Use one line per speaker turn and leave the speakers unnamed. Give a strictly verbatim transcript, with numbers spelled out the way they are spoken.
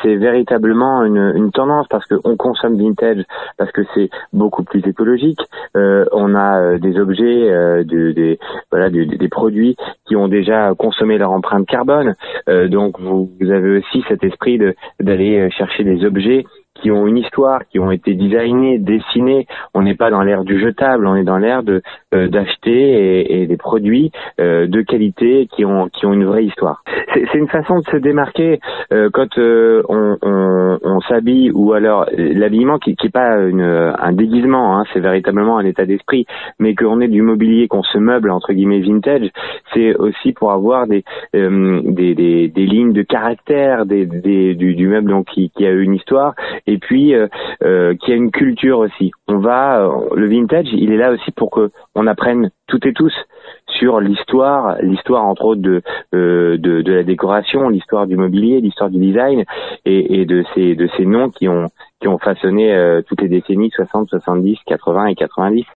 c'est véritablement une, une tendance parce qu'on consomme vintage, parce que c'est beaucoup plus écologique. Euh, on a euh, des objets, euh, de, des voilà, des, des produits qui ont déjà consommé leur empreinte carbone. Euh, donc vous, vous avez aussi cet esprit de d'aller chercher des objets qui ont une histoire, qui ont été designés, dessinés. On n'est pas dans l'ère du jetable, on est dans l'ère de euh, d'acheter et, et des produits euh, de qualité qui ont qui ont une vraie histoire. C'est, c'est une façon de se démarquer euh, quand euh, on, on, on s'habille, ou alors l'habillement qui qui est pas une, un déguisement, hein, c'est véritablement un état d'esprit, mais qu'on ait du mobilier, qu'on se meuble entre guillemets vintage, c'est aussi pour avoir des euh, des, des des lignes de caractère, des, des du, du meuble donc qui, qui a une histoire. Et puis euh, euh, qui a une culture aussi. On va euh, le vintage, il est là aussi pour que on apprenne toutes et tous sur l'histoire, l'histoire entre autres de euh, de, de la décoration, l'histoire du mobilier, l'histoire du design et, et de ces de ces noms qui ont qui ont façonné euh, toutes les décennies soixante, soixante-dix, quatre-vingts et quatre-vingt-dix.